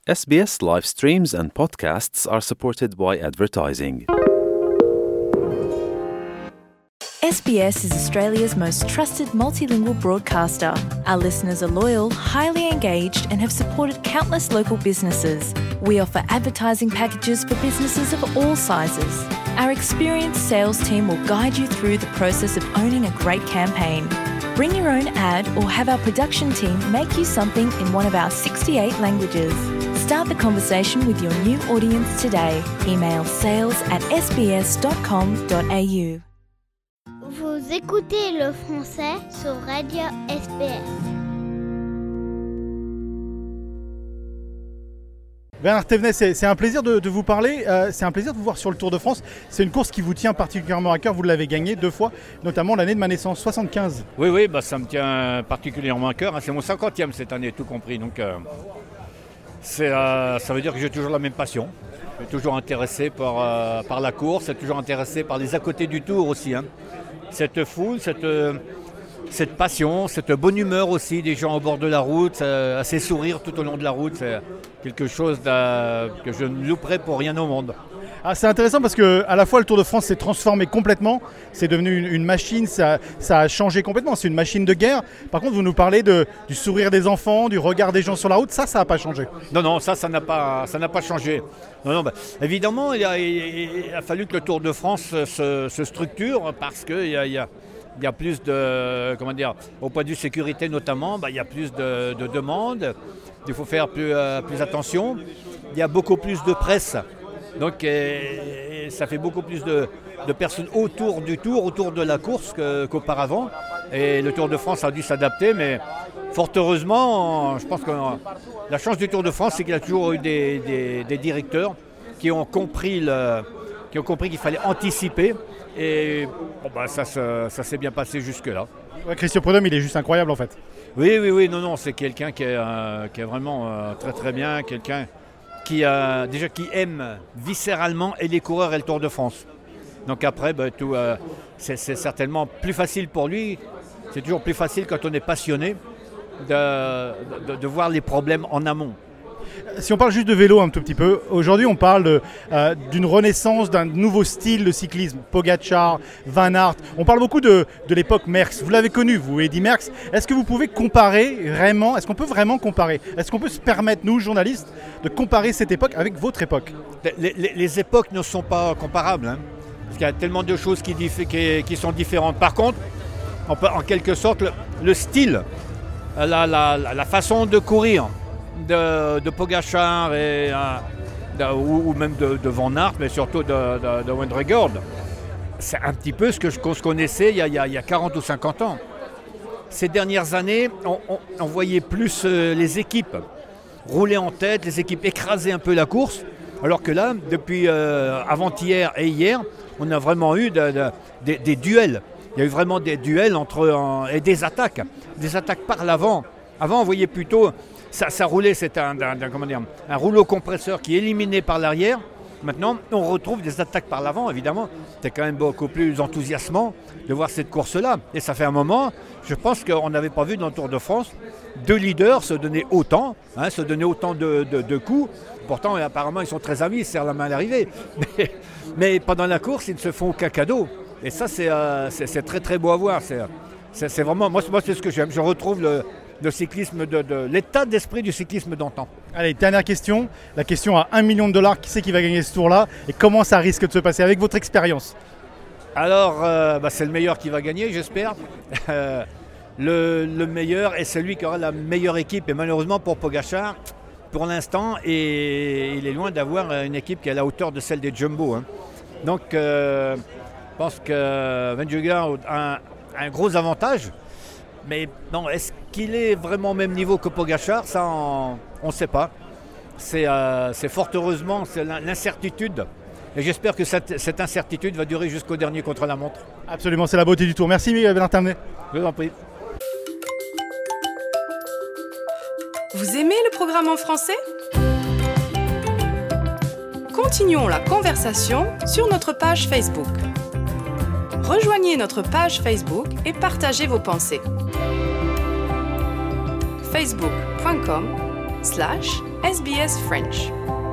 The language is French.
SBS live streams and podcasts are supported by advertising. SBS is Australia's most trusted multilingual broadcaster. Our listeners are loyal, highly engaged, and have supported countless local businesses. We offer advertising packages for businesses of all sizes. Our experienced sales team will guide you through the process of owning a great campaign. Bring your own ad or have our production team make you something in one of our 68 languages. Start the conversation with your new audience today. Email sales@sbs.com.au. Vous écoutez le français sur Radio SBS. Bernard Thévenet, c'est un plaisir de vous parler, c'est un plaisir de vous voir sur le Tour de France. C'est une course qui vous tient particulièrement à cœur, vous l'avez gagnée 2 fois, notamment l'année de ma naissance, 75. Oui, ça me tient particulièrement à cœur. C'est mon 50e cette année, tout compris. Donc, ça veut dire que j'ai toujours la même passion. Je suis toujours intéressé par la course, toujours intéressé par les à côté du Tour aussi. Cette foule, cette passion, cette bonne humeur aussi des gens au bord de la route, à ces sourires tout au long de la route, c'est quelque chose que je ne louperai pour rien au monde. Ah, c'est intéressant parce que à la fois le Tour de France s'est transformé complètement, c'est devenu une machine, ça a changé complètement, c'est une machine de guerre. Par contre, vous nous parlez du sourire des enfants, du regard des gens sur la route, ça n'a pas changé. Non, ça n'a pas changé. Non, évidemment, il a fallu que le Tour de France se structure parce qu'il y a plus de, au point de vue sécurité notamment, il y a plus de demandes, il faut faire plus attention, il y a beaucoup plus de presse. Donc ça fait beaucoup plus de personnes autour du Tour, autour de la course qu'auparavant. Et le Tour de France a dû s'adapter, mais fort heureusement, je pense que la chance du Tour de France, c'est qu'il y a toujours eu des directeurs qui ont compris qu'il fallait anticiper. Et ça s'est bien passé jusque-là. Ouais, Christian Prudhomme, il est juste incroyable en fait. Oui, non, c'est quelqu'un qui est vraiment très très bien, quelqu'un qui aime viscéralement et les coureurs et le Tour de France. Donc après, c'est certainement plus facile pour lui. C'est toujours plus facile quand on est passionné de voir les problèmes en amont. Si on parle juste de vélo un tout petit peu, aujourd'hui on parle d'une renaissance, d'un nouveau style de cyclisme, Pogačar, Van Aert. On parle beaucoup de l'époque Merckx. Vous l'avez connu, vous, Eddy Merckx. Est-ce que vous pouvez comparer vraiment, est-ce qu'on peut vraiment comparer? Est-ce qu'on peut se permettre, nous, journalistes, de comparer cette époque avec votre époque? Les époques ne sont pas comparables, parce qu'il y a tellement de choses qui sont différentes. Par contre, on peut, en quelque sorte, le style, la façon de courir, de Pogačar ou même de Van Aert, mais surtout de Vingegaard. C'est un petit peu qu'on se connaissait il y a 40 ou 50 ans. Ces dernières années, on voyait plus les équipes rouler en tête, les équipes écraser un peu la course, alors que là, depuis avant-hier et hier, on a vraiment eu des duels. Il y a eu vraiment des duels et des attaques par l'avant. Avant, on voyait plutôt... Ça roulait, c'était un rouleau compresseur qui est éliminé par l'arrière. Maintenant, on retrouve des attaques par l'avant, évidemment. C'était quand même beaucoup plus enthousiasmant de voir cette course-là. Et ça fait un moment, je pense qu'on n'avait pas vu dans le Tour de France 2 leaders se donner autant de coups. Pourtant, apparemment, ils sont très amis, ils se serrent la main à l'arrivée. Mais pendant la course, ils ne se font aucun cadeau. Et ça, c'est très très beau à voir. C'est vraiment, moi, c'est ce que j'aime. Je retrouve le cyclisme, l'état d'esprit du cyclisme d'antan. Allez, dernière question. La question à $1 million. Qui c'est qui va gagner ce tour-là et comment ça risque de se passer avec votre expérience? Alors, c'est le meilleur qui va gagner, j'espère. Le meilleur est celui qui aura la meilleure équipe. Et malheureusement pour Pogačar, pour l'instant, il est loin d'avoir une équipe qui est à la hauteur de celle des Jumbo. Donc, je pense que Vingegaard a un gros avantage. Mais non, est-ce qu'il est vraiment au même niveau que Pogačar? Ça, on ne sait pas. C'est fort heureusement, c'est l'incertitude. Et j'espère que cette incertitude va durer jusqu'au dernier contre-la-montre. Absolument, c'est la beauté du Tour. Merci Bernard Thévenet. Je vous en prie. Vous aimez le programme en français? Continuons la conversation sur notre page Facebook. Rejoignez notre page Facebook et partagez vos pensées. facebook.com/SBS SBS French.